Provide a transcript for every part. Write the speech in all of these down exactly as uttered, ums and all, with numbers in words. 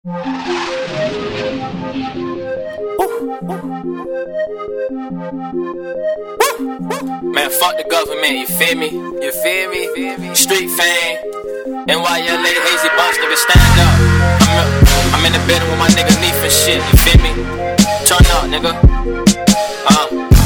Man, fuck the government, you feel me? You feel me? Street fame. N Y L A Hazy Bunch, nigga, stand up. I'm, a, I'm in the bed with my nigga Neef and shit, you feel me? Turn up, nigga. Uh.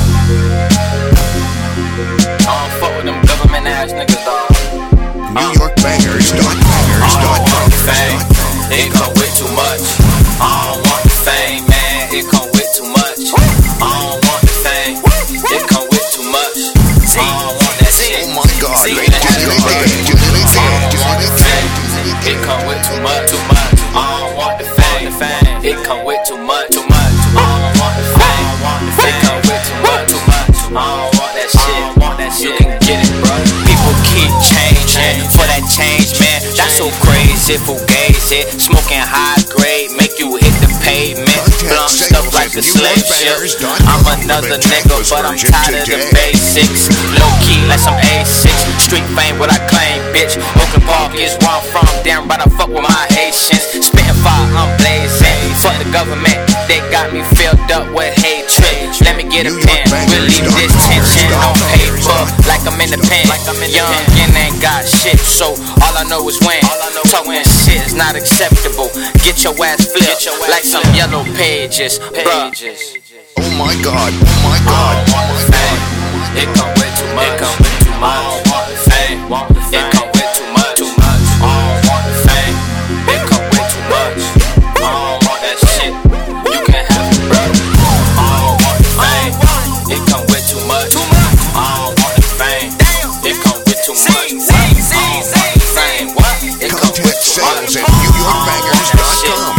I don't fuck with them government ass niggas, dawg. Uh. New York bangers, dot bangers, dot com. Fame, it come with too much. I don't want the fame, man, it come with too much. I don't want the fame, it come with too much. I don't want that shit. Oh my God, See, they did it again, did it again, did it again. It come with too much, too much. I don't want the fame, it come with too much, too much. I don't want the fame, it come with too much, too much. I don't want that shit, want that shit. You can get it, bro. People keep changing for that change, man. That's so crazy, fugazi. Smoking high grade, make you hit the pavement. Blunt stuff like a slave ship. I'm another nigga, but I'm tired of the basics. Low key, like some A six. Street fame, what I claim, bitch. Oakland Park is where I'm from. Damn right, I fuck with my Haitians. Spitting fire, I'm blazing. Fuck the government, they got me filled up with hatred. Let me get a pen, relieve this tension on paper. Like I'm in the pen, young and ain't got shit. So all I know is when talking shit is not acceptable. Get your ass flipped like some yellow pages, bruh. Oh my God, oh my God, oh my God. It come with too much. It come with too much. I don't want the fame. It come with too much. Too much. I don't want the fame. It come with too much. I don't want that shit. You can have it, bro. I don't want the fame. It come with too much. Too much. I don't want the fame. It come with too much. I don't want the fame. What? It come with too much. At New York bangers dot com.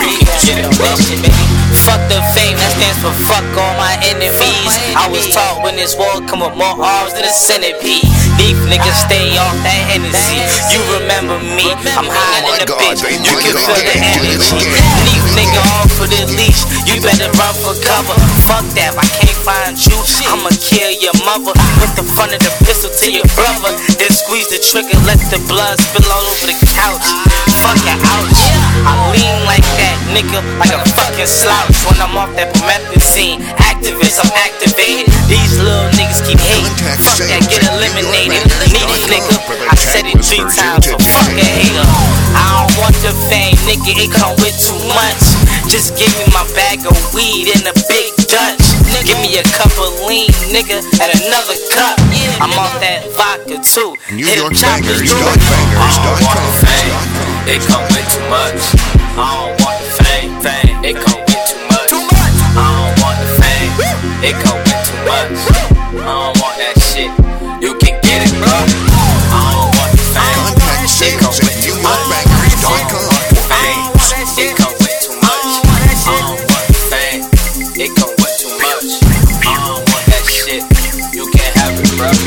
Fuck the fame, that stands for fuck all my enemies. I was taught when this war come with more arms than a centipede. These niggas stay off that Hennessy. You remember me, I'm hiding in the bitch. You can feel the energy. These nigga off for the leash. You better run for cover. Fuck that, if I can't find you, I'ma kill your mother. Put the front of the pistol to your brother. Then squeeze the trigger, let the blood spill all over the couch. Fucking ouch. I lean like that, nigga, like a fucking slouch. When I'm off that promethazine, activist, I'm activated. These little niggas keep hating. Fuck that, get eliminated. Need a nigga, I said it three times, so fuck a hater. I don't want the fame, nigga, it come with too much. Just give me my bag of weed in a big Dutch. Give me a cup of lean, nigga, and another cup. I'm off that vodka too. New York bangers dot bangers dot com. It come with too much. I don't want the fame, fame. It come with too much. Too much. I don't want the fame. It come with too much. I don't want that shit. You can get it, bro. I don't want the fame. Contact sales at New York bangers dot com for games. It come with too much. I don't want the fame. It come with too much. I don't want that shit. You can have it, bro.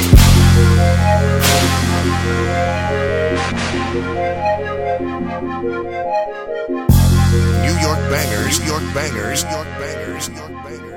New York bangers, New York bangers, New York bangers, New York bangers.